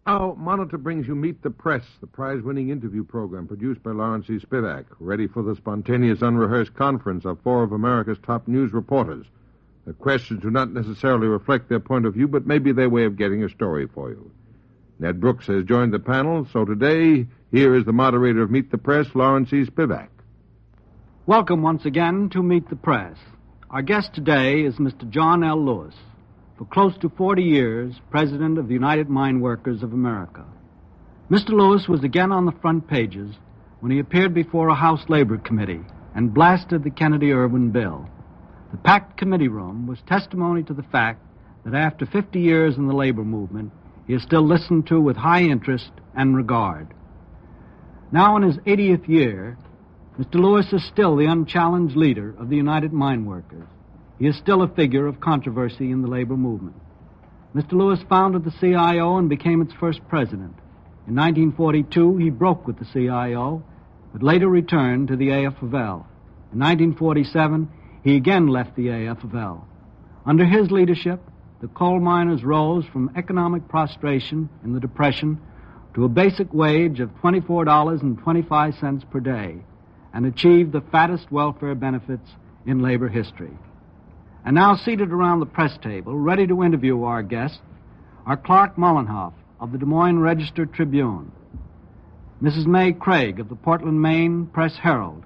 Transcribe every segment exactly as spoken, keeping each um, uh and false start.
Now, Monitor brings you Meet the Press, the prize-winning interview program produced by Lawrence E. Spivak, ready for the spontaneous, unrehearsed conference of four of America's top news reporters. The questions do not necessarily reflect their point of view, but may be their way of getting a story for you. Ned Brooks has joined the panel, so today, here is the moderator of Meet the Press, Lawrence E. Spivak. Welcome once again to Meet the Press. Our guest today is Mister John L. Lewis, for close to forty years, President of the United Mine Workers of America. Mister Lewis was again on the front pages when he appeared before a House Labor Committee and blasted the Kennedy-Irwin bill. The packed committee room was testimony to the fact that after fifty years in the labor movement, he is still listened to with high interest and regard. Now in his eightieth year, Mister Lewis is still the unchallenged leader of the United Mine Workers. He is still a figure of controversy in the labor movement. Mister Lewis founded the C I O and became its first president. In nineteen forty-two, he broke with the C I O, but later returned to the A F of L. In nineteen forty-seven, he again left the A F of L. Under his leadership, the coal miners rose from economic prostration in the Depression to a basic wage of twenty-four dollars and twenty-five cents per day and achieved the fattest welfare benefits in labor history. And now seated around the press table, ready to interview our guest, are Clark Mollenhoff of the Des Moines Register-Tribune, Missus May Craig of the Portland, Maine Press-Herald,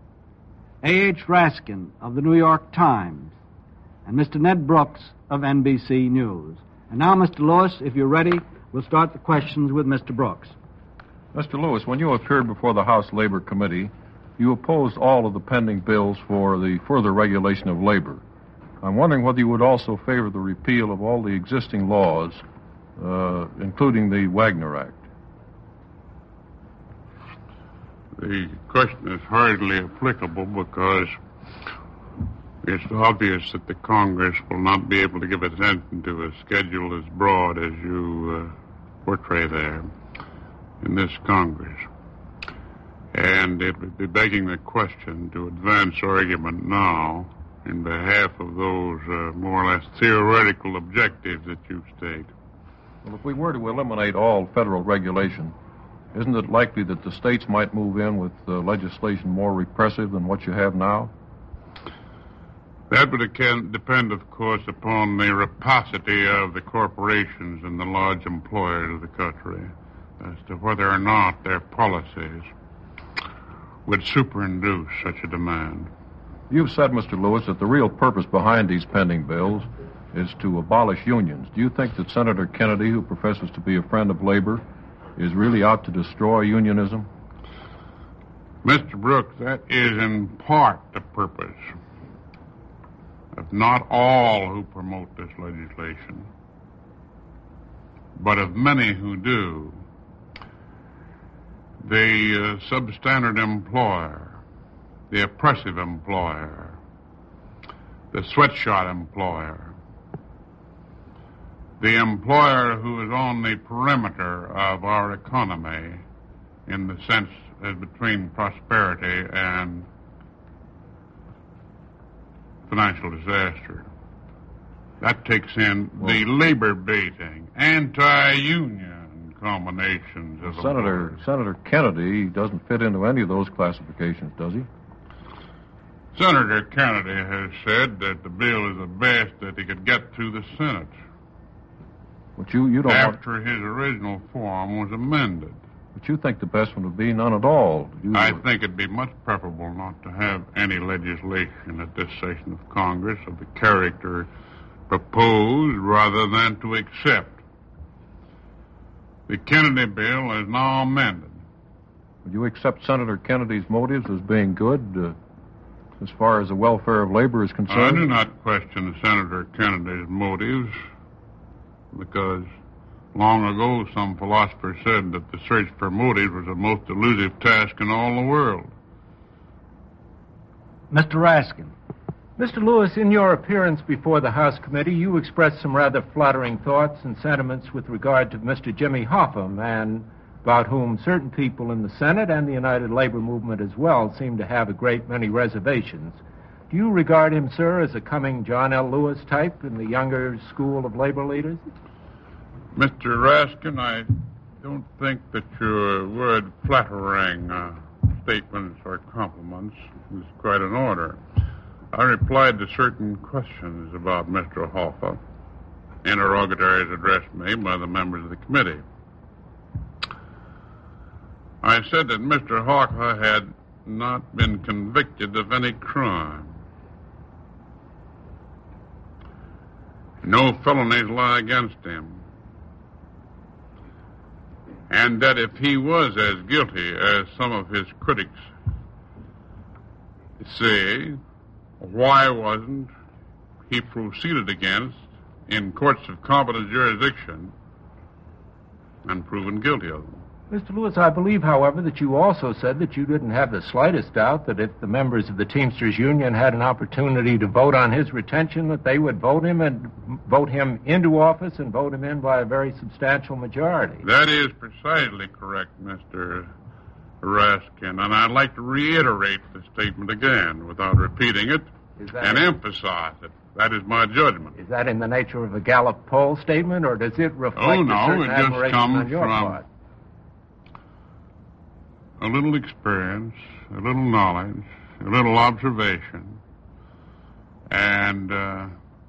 A H Raskin of the New York Times, and Mister Ned Brooks of N B C News. And now, Mister Lewis, if you're ready, we'll start the questions with Mister Brooks. Mister Lewis, when you appeared before the House Labor Committee, you opposed all of the pending bills for the further regulation of labor. I'm wondering whether you would also favor the repeal of all the existing laws, uh, including the Wagner Act. The question is hardly applicable because it's obvious that the Congress will not be able to give attention to a schedule as broad as you uh, portray there in this Congress. And it would be begging the question to advance argument now in behalf of those uh, more or less theoretical objectives that you state. Well, if we were to eliminate all federal regulation, isn't it likely that the states might move in with uh, legislation more repressive than what you have now? That would depend, of course, upon the rapacity of the corporations and the large employers of the country as to whether or not their policies would superinduce such a demand. You've said, Mister Lewis, that the real purpose behind these pending bills is to abolish unions. Do you think that Senator Kennedy, who professes to be a friend of labor, is really out to destroy unionism? Mister Brooks, that is in part the purpose of not all who promote this legislation, but of many who do. The uh, substandard employer, the oppressive employer, the sweatshop employer, the employer who is on the perimeter of our economy in the sense as between prosperity and financial disaster. That takes in well, the labor-baiting, anti-union combinations of Senator employers. Senator Kennedy doesn't fit into any of those classifications, does he? Senator Kennedy has said that the bill is the best that he could get through the Senate. But you, you don't After want... his original form was amended. But you think the best one would be none at all. You... I think it'd be much preferable not to have any legislation at this session of Congress of the character proposed rather than to accept. The Kennedy bill is now amended. Would you accept Senator Kennedy's motives as being good uh, as far as the welfare of labor is concerned? I do not question Senator Kennedy's motives because long ago some philosopher said that the search for motives was the most elusive task in all the world. Mister Raskin. Mister Lewis, in your appearance before the House Committee, you expressed some rather flattering thoughts and sentiments with regard to Mister Jimmy Hoffa, a man about whom certain people in the Senate and the United Labor Movement as well seem to have a great many reservations. Do you regard him, sir, as a coming John L. Lewis type in the younger school of labor leaders? Mister Raskin, I don't think that your word flattering uh, statements or compliments is quite in order. I replied to certain questions about Mister Hoffa, interrogatories addressed me by the members of the committee. I said that Mister Hoffa had not been convicted of any crime. No felonies lie against him. And that if he was as guilty as some of his critics say, why wasn't he proceeded against in courts of competent jurisdiction and proven guilty of them? Mister Lewis, I believe, however, that you also said that you didn't have the slightest doubt that if the members of the Teamsters Union had an opportunity to vote on his retention, that they would vote him and vote him into office and vote him in by a very substantial majority. That is precisely correct, Mister Raskin, and I'd like to reiterate the statement again without repeating it and it? emphasize it. That is my judgment. Is that in the nature of a Gallup poll statement, or does it reflect oh, no, a certain it just admiration comes on your from part? A little experience, a little knowledge, a little observation, and uh,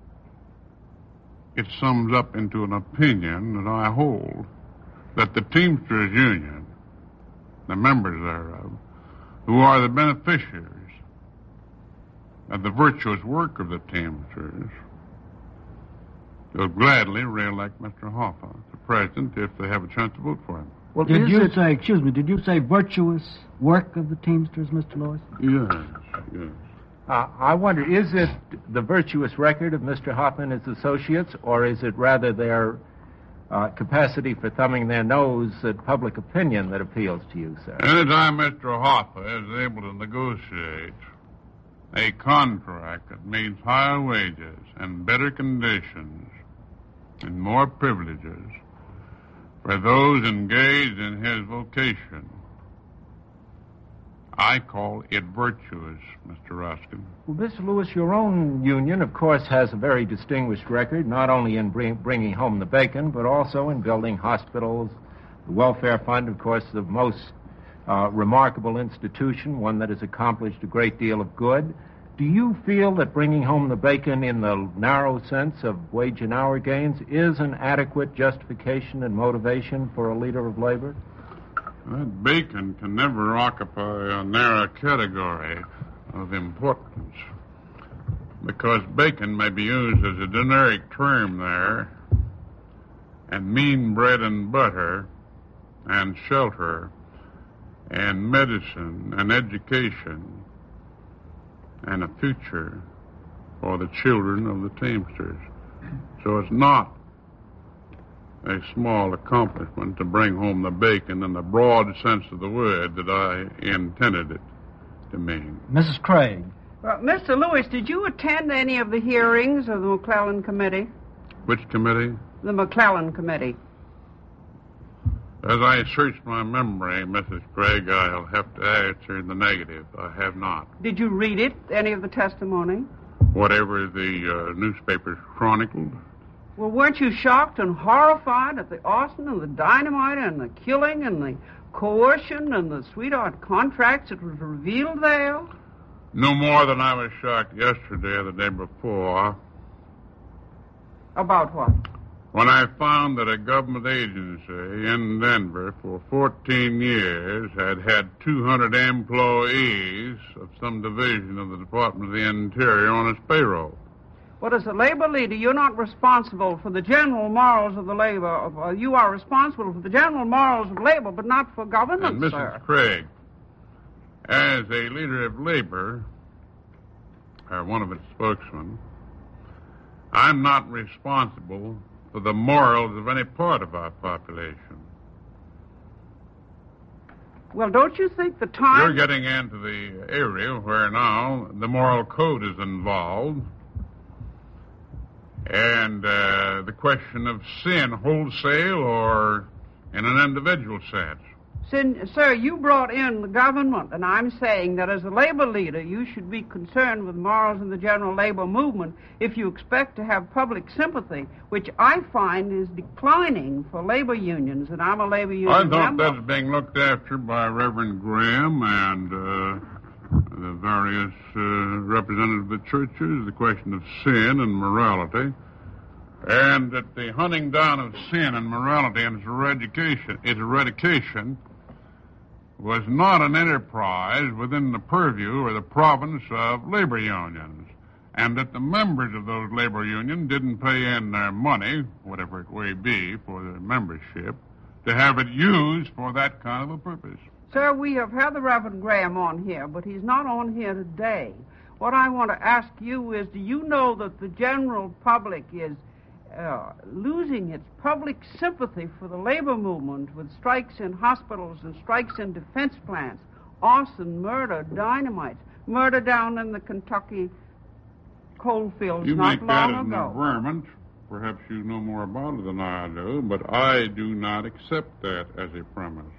it sums up into an opinion that I hold that the Teamsters Union, the members thereof, who are the beneficiaries of the virtuous work of the Teamsters, will gladly re-elect Mister Hoffa to president if they have a chance to vote for him. Well, did you it... say, excuse me, did you say virtuous work of the Teamsters, Mister Lewis? Yes, yes. Uh, I wonder, is it the virtuous record of Mister Hoffa and his associates, or is it rather their uh, capacity for thumbing their nose at public opinion that appeals to you, sir? Anytime Mister Hoffa is able to negotiate a contract that means higher wages and better conditions and more privileges for those engaged in his vocation, I call it virtuous, Mister Raskin. Well, Mister Lewis, your own union, of course, has a very distinguished record, not only in bring, bringing home the bacon, but also in building hospitals. The Welfare Fund, of course, the most uh, remarkable institution, one that has accomplished a great deal of good. Do you feel that bringing home the bacon in the narrow sense of wage and hour gains is an adequate justification and motivation for a leader of labor? That bacon can never occupy a narrow category of importance, because bacon may be used as a generic term there, and mean bread and butter and shelter and medicine and education and a future for the children of the Teamsters. So it's not a small accomplishment to bring home the bacon in the broad sense of the word that I intended it to mean. Missus Craig. Well, Mister Lewis, did you attend any of the hearings of the McClellan Committee? Which committee? The McClellan Committee. As I search my memory, Missus Craig, I'll have to answer in the negative. I have not. Did you read it, any of the testimony? Whatever the uh, newspapers chronicled. Well, weren't you shocked and horrified at the arson and the dynamite and the killing and the coercion and the sweetheart contracts that was revealed there? No more than I was shocked yesterday or the day before. About what? When I found that a government agency in Denver for fourteen years had had two hundred employees of some division of the Department of the Interior on its payroll. Well, as a labor leader, you're not responsible for the general morals of the labor. Of, uh, you are responsible for the general morals of labor, but not for government, and Missus sir. Craig, as a leader of labor, or one of its spokesmen, I'm not responsible for the morals of any part of our population. Well, don't you think the time... You're getting into the area where now the moral code is involved, and uh, the question of sin wholesale or in an individual sense. Sin, sir, you brought in the government, and I'm saying that as a labor leader, you should be concerned with morals in the general labor movement if you expect to have public sympathy, which I find is declining for labor unions, and I'm a labor union I thought member. that was being looked after by Reverend Graham and uh, the various uh, representatives of the churches, the question of sin and morality, and that the hunting down of sin and morality and its eradication, its eradication was not an enterprise within the purview or the province of labor unions, and that the members of those labor unions didn't pay in their money, whatever it may be, for their membership, to have it used for that kind of a purpose. Sir, we have had the Reverend Graham on here, but he's not on here today. What I want to ask you is, do you know that the general public is Uh, losing its public sympathy for the labor movement with strikes in hospitals and strikes in defense plants, arson, murder, dynamite, murder down in the Kentucky coal fields You not make that long as an ago? averment. Perhaps you know more about it than I do, but I do not accept that as a premise.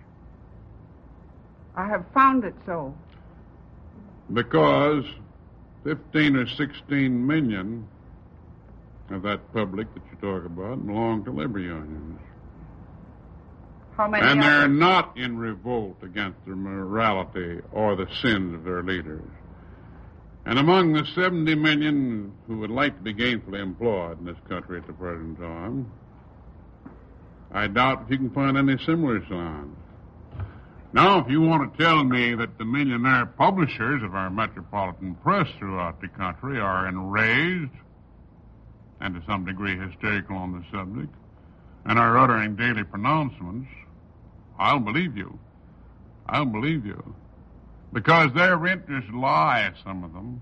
I have found it so. Because fifteen or sixteen million of that public that you talk about belong to labor unions. How many And of they're them? not in revolt against the morality or the sins of their leaders. And among the seventy million who would like to be gainfully employed in this country at the present time, I doubt if you can find any similar signs. Now, if you want to tell me that the millionaire publishers of our metropolitan press throughout the country are enraged and to some degree hysterical on the subject, and are uttering daily pronouncements, I'll believe you. I'll believe you. Because their interests lie, some of them,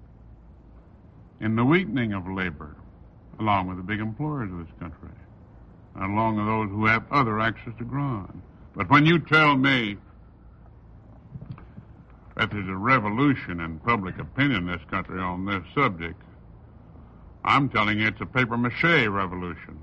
in the weakening of labor, along with the big employers of this country, and along with those who have other access to ground. But when you tell me that there's a revolution in public opinion in this country on this subject, I'm telling you it's a papier-mâché revolution.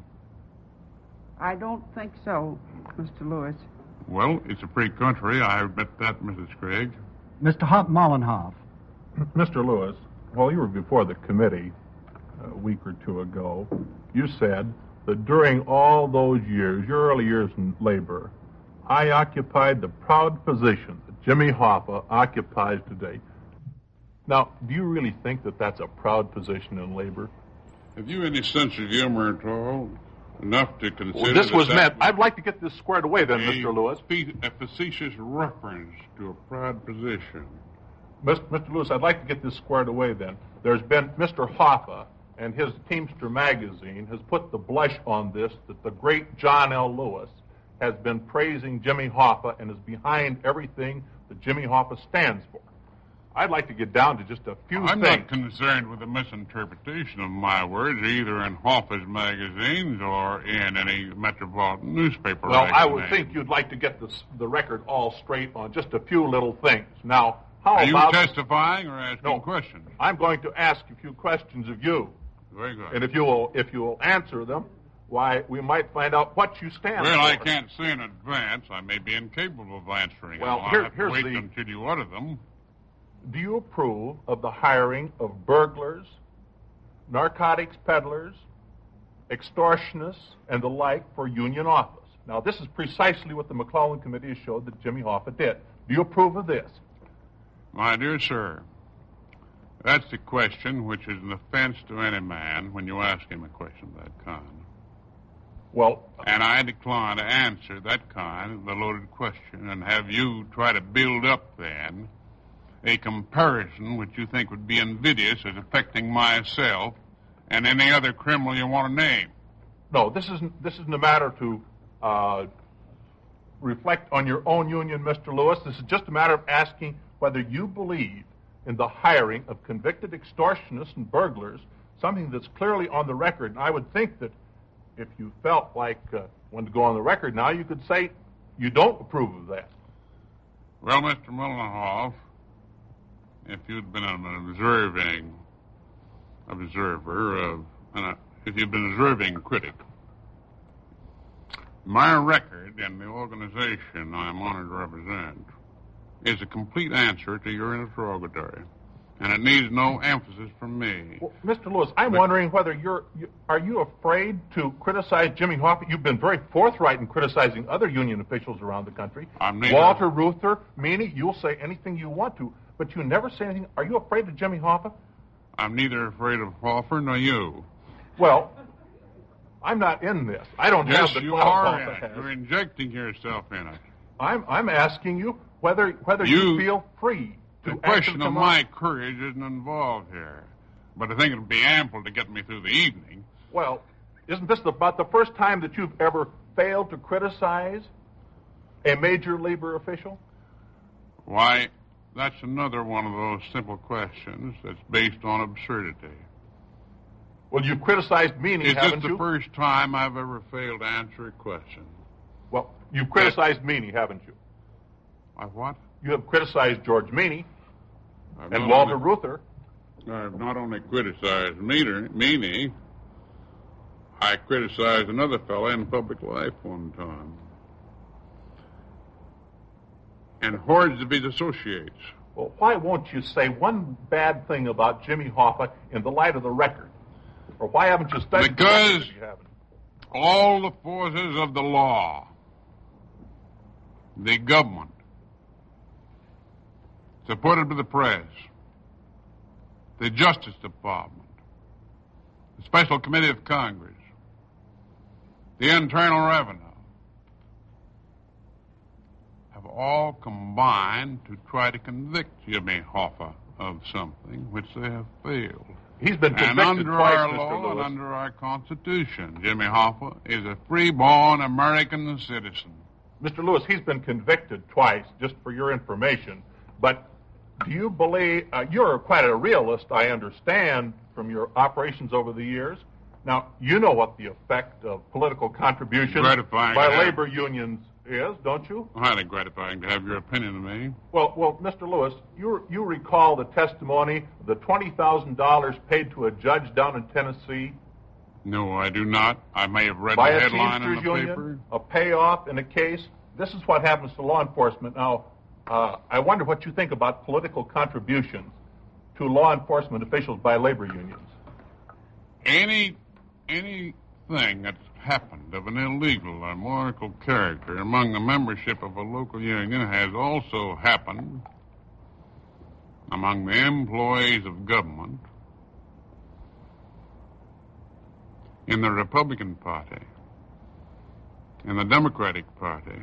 I don't think so, Mister Lewis. Well, it's a free country. I admit that, Missus Craig. Mister Hop Mollenhoff. Mister Lewis, while you were before the committee a week or two ago, you said that during all those years, your early years in labor, I occupied the proud position that Jimmy Hoffa occupies today. Now, do you really think that that's a proud position in labor? Have you any sense of humor at all? Enough to consider... Well, this was that meant... I'd like to get this squared away then, a, Mister Lewis. A facetious reference to a proud position. Mister Lewis, I'd like to get this squared away then. There's been Mister Hoffa, and his Teamster magazine has put the blush on this, that the great John L. Lewis has been praising Jimmy Hoffa and is behind everything that Jimmy Hoffa stands for. I'd like to get down to just a few I'm things. not concerned with the misinterpretation of my words, either in Hoffa's magazines or in any metropolitan newspaper. Well, I would name. think you'd like to get this, the record all straight on just a few little things. Now, how Are about... you testifying or asking No. questions? I'm going to ask a few questions of you. Very good. And if you will, if you will answer them, why, we might find out what you stand Well, for. I can't say in advance. I may be incapable of answering Well, them. I'll here- have to here's wait the- until you utter them. Do you approve of the hiring of burglars, narcotics peddlers, extortionists, and the like for union office? Now, this is precisely what the McClellan Committee has showed that Jimmy Hoffa did. Do you approve of this? My dear sir, that's the question which is an offense to any man when you ask him a question of that kind. Well, And I decline to answer that kind of a loaded question and have you try to build up then a comparison which you think would be invidious as affecting myself and any other criminal you want to name. no, this isn't, this isn't a matter to uh, reflect on your own union, Mister Lewis. This is just a matter of asking whether you believe in the hiring of convicted extortionists and burglars, something that's clearly on the record. And I would think that if you felt like uh, wanted to go on the record now, you could say you don't approve of that. Well, Mister Mullenhoff, if you'd been an observing observer of, uh, if you'd been an observing critic My record in the organization I'm honored to represent is a complete answer to your interrogatory, and it needs no emphasis from me. Well, Mister Lewis, I'm but, wondering whether you're, you, are you afraid to criticize Jimmy Hoffa? You've been very forthright in criticizing other union officials around the country. I'm neither. Walter Reuther, Meany, you'll say anything you want to, but you never say anything. Are you afraid of Jimmy Hoffa? I'm neither afraid of Hoffer nor you. Well, I'm not in this. I don't yes, have the you clout are Hoffa in it. has. You're injecting yourself in it. I'm, I'm asking you whether, whether you, You- feel free to The question answer of to my courage isn't involved here. But I think it'll be ample to get me through the evening. Well, isn't this about the first time that you've ever failed to criticize a major labor official? Why, that's another one of those simple questions that's based on absurdity. Well, you've criticized Meany, Is this haven't the you? first time I've ever failed to answer a question? Well, you've criticized Meany, haven't you? I what? You have criticized George Meany I've and not Walter only- Reuther. I've not only criticized Meaner, Meany, I criticized another fellow in public life one time. And hordes of his associates. Well, why won't you say one bad thing about Jimmy Hoffa in the light of the record? Or why haven't you studied the Because- record if you haven't? All the forces of the law, the government, supported by the press, the Justice Department, the Special Committee of Congress, the Internal Revenue, have all combined to try to convict Jimmy Hoffa of something which they have failed. He's been And convicted under twice, our Mister law and Lewis. under our Constitution, Jimmy Hoffa is a free-born American citizen. Mister Lewis, he's been convicted twice, just for your information. But do you believe, uh, you're quite a realist, I understand, from your operations over the years. Now, you know what the effect of political contributions Gratifying by to have. labor unions is, don't you? Highly gratifying to have your opinion of me. Well, well, Mister Lewis, you you recall the testimony of the twenty thousand dollars paid to a judge down in Tennessee No, I do not. I may have read by the a headline in Teamsters the union, paper. a payoff in a case. This is what happens to law enforcement. Now, uh, I wonder what you think about political contributions to law enforcement officials by labor unions. Any anything that's happened of an illegal or immoral character among the membership of a local union has also happened among the employees of government in the Republican Party, in the Democratic Party,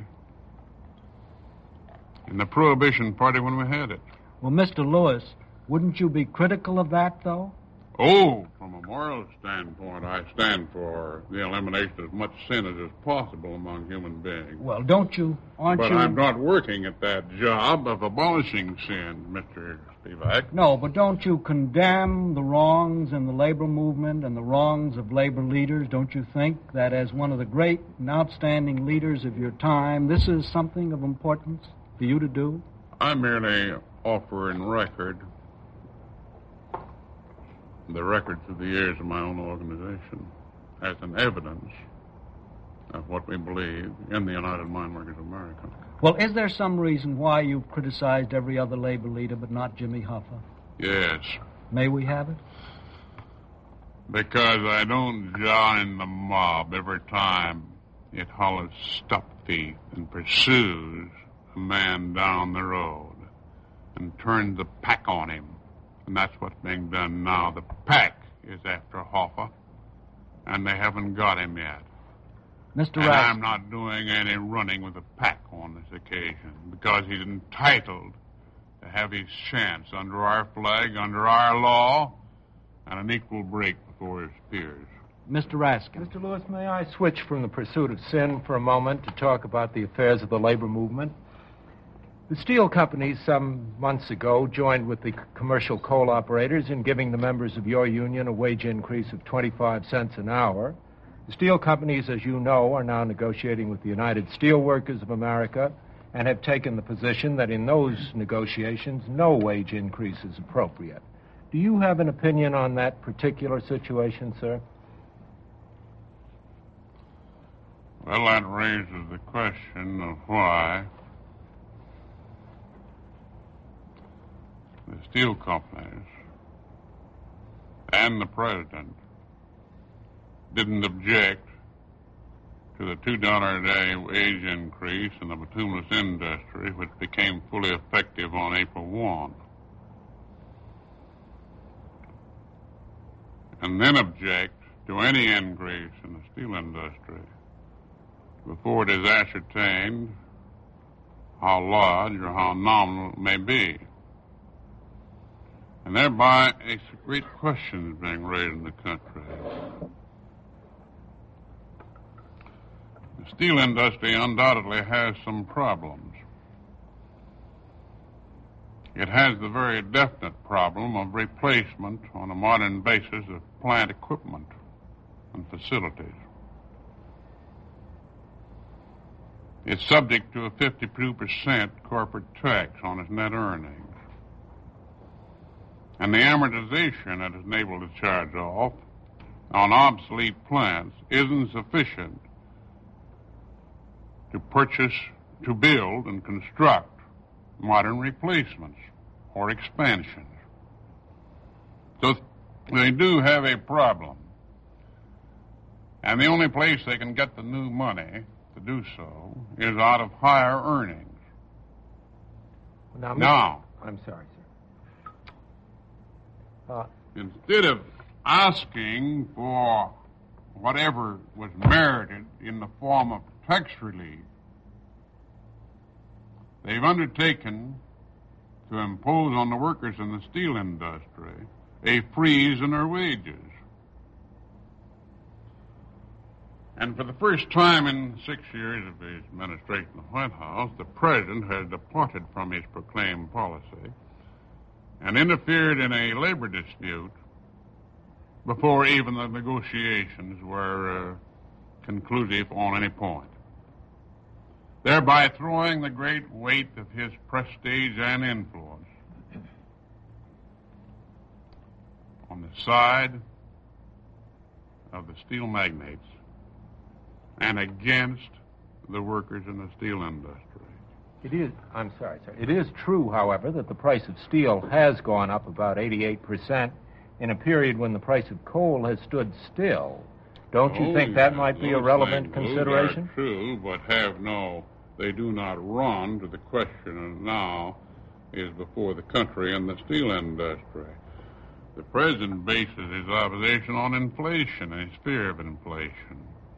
in the Prohibition Party when we had it. Well, Mister Lewis, wouldn't you be critical of that, though? Oh, from a moral standpoint, I stand for the elimination of as much sin as is possible among human beings. Well, don't you? Aren't But you? I'm not working at that job of abolishing sin, Mister Spivak. No, but don't you condemn the wrongs in the labor movement and the wrongs of labor leaders? Don't you think that as one of the great and outstanding leaders of your time, this is something of importance for you to do? I merely offer in record the records of the years of my own organization as an evidence of what we believe in the United Mine Workers of America. Well, is there some reason why you've criticized every other labor leader but not Jimmy Hoffa? Yes, May we have it? because I don't join the mob every time it hollers stop thief and pursues a man down the road and turns the pack on him. And that's what's being done now. The pack is after Hoffa, and they haven't got him yet. Mister And Raskin. I'm not doing any running with the pack on this occasion because he's entitled to have his chance under our flag, under our law, and an equal break before his peers. Mister Raskin. Mister Lewis, may I switch from the pursuit of sin for a moment to talk about the affairs of the labor movement? The steel companies some months ago joined with the c- commercial coal operators in giving the members of your union a wage increase of twenty-five cents an hour. The steel companies, as you know, are now negotiating with the United Steelworkers of America and have taken the position that in those negotiations no wage increase is appropriate. Do you have an opinion on that particular situation, sir? Well, that raises the question of why the steel companies and the president didn't object to the two dollars a day wage increase in the bituminous industry, which became fully effective on April first. And then object to any increase in the steel industry before it is ascertained how large or how nominal it may be. And thereby a great question is being raised in the country. The steel industry undoubtedly has some problems. It has the very definite problem of replacement on a modern basis of plant equipment and facilities. It's subject to a fifty-two percent corporate tax on its net earnings. And the amortization that it's able to charge off on obsolete plants isn't sufficient to purchase, to build and construct modern replacements or expansions. So they do have a problem. And the only place they can get the new money to do so is out of higher earnings. Now, now I'm sorry, sir. Uh, instead of asking for whatever was merited in the form of tax relief, they've undertaken to impose on the workers in the steel industry a freeze in their wages. And for the first time in six years of his administration in the White House, the president has departed from his proclaimed policy and interfered in a labor dispute before even the negotiations were uh, conclusive on any point, thereby throwing the great weight of his prestige and influence on the side of the steel magnates and against the workers in the steel industry. It is, I'm sorry, sir. It is true, however, that the price of steel has gone up about eighty-eight percent in a period when the price of coal has stood still. Don't you oh, think that might be a relevant things, consideration? Those are true, but have no, they do not run to the question of now is before the country and the steel industry. The president bases his opposition on inflation and his fear of inflation.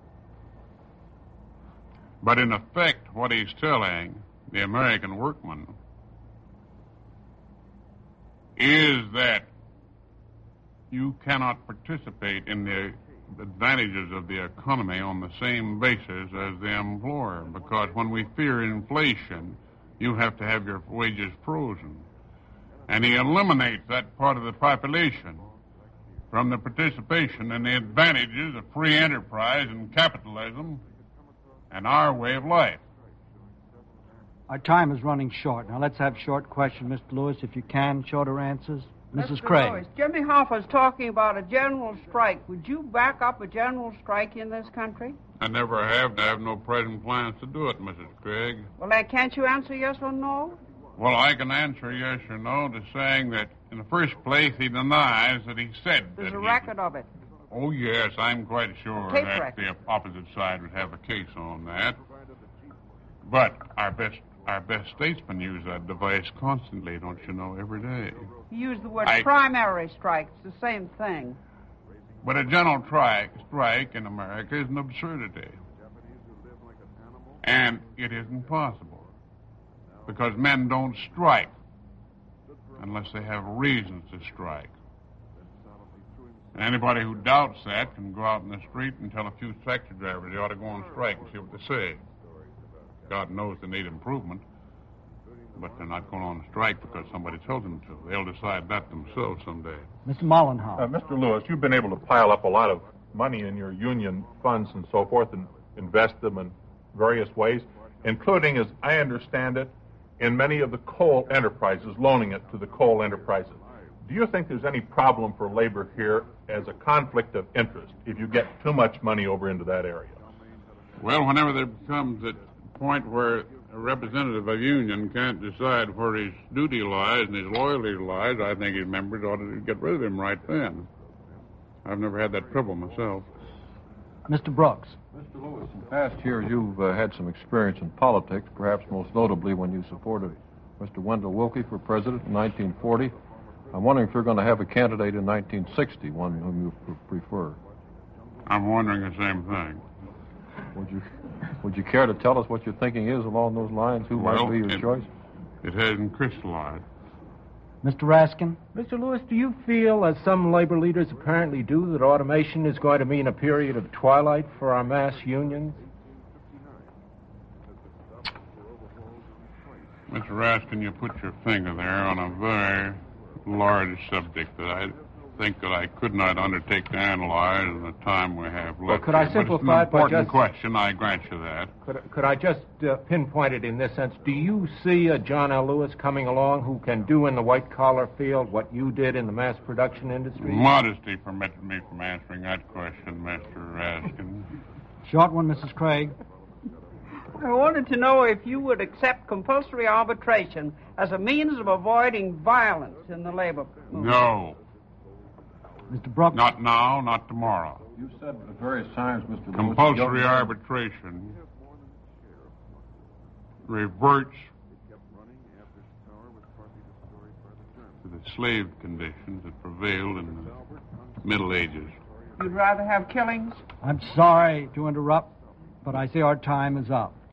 But in effect, what he's telling the American workman is that you cannot participate in the advantages of the economy on the same basis as the employer, because when we fear inflation, you have to have your wages frozen. And he eliminates that part of the population from the participation in the advantages of free enterprise and capitalism and our way of life. Our time is running short. Now let's have short questions, Mister Lewis, if you can, shorter answers. Missus Mister Craig. Lewis, Jimmy Hoffa's talking about a general strike. Would you back up a general strike in this country? I never have, and I have no present plans to do it, Missus Craig. Well, then, can't you answer yes or no? Well, I can answer yes or no to saying that, in the first place, he denies that he said There's that a he record did. of it. Oh, yes, I'm quite sure Tape that record. the opposite side would have a case on that. But our best our best statesmen use that device constantly, don't you know, every day. You use the word I- primary strike. It's the same thing. But a general tri- strike in America is an absurdity. And it isn't possible. Because men don't strike unless they have reasons to strike. And anybody who doubts that can go out in the street and tell a few taxi drivers they ought to go on strike and see what they say. God knows they need improvement, but they're not going on strike because somebody tells them to. They'll decide that themselves someday. Mister Mollenhauer. Uh, Mister Lewis, you've been able to pile up a lot of money in your union funds and so forth and invest them in various ways, including, as I understand it, in many of the coal enterprises, loaning it to the coal enterprises. Do you think there's any problem for labor here as a conflict of interest if you get too much money over into that area? Well, whenever there becomes a point where a representative of union can't decide where his duty lies and his loyalty lies, I think his members ought to get rid of him right then. I've never had that trouble myself. Mister Brooks. Mister Lewis, in past years you've uh, had some experience in politics, perhaps most notably when you supported Mister Wendell Willkie for president in nineteen forty. I'm wondering if you're going to have a candidate in nineteen sixty, one whom you pr- prefer. I'm wondering the same thing. Would you would you care to tell us what your thinking is along those lines? Who well, might be your it, choice? It hasn't crystallized. Mister Raskin? Mister Lewis, do you feel, as some labor leaders apparently do, that automation is going to mean a period of twilight for our mass unions? Mister Raskin, you put your finger there on a very large subject that I think that I could not undertake to analyze in the time we have left. Well, could I here. simplify it by by just... just... question, I grant you that. Could, could I just uh, pinpoint it in this sense? Do you see a John L. Lewis coming along who can do in the white-collar field what you did in the mass production industry? Modesty permitted me from answering that question, Mister Raskin. Short one, Missus Craig. I wanted to know if you would accept compulsory arbitration as a means of avoiding violence in the labor movement. No. Mister Brooks? Not now, not tomorrow. You said at various times, Mister Lewis... Compulsory arbitration reverts to the slave conditions that prevailed in the Middle Ages. You'd rather have killings? I'm sorry to interrupt, but I see our time is up.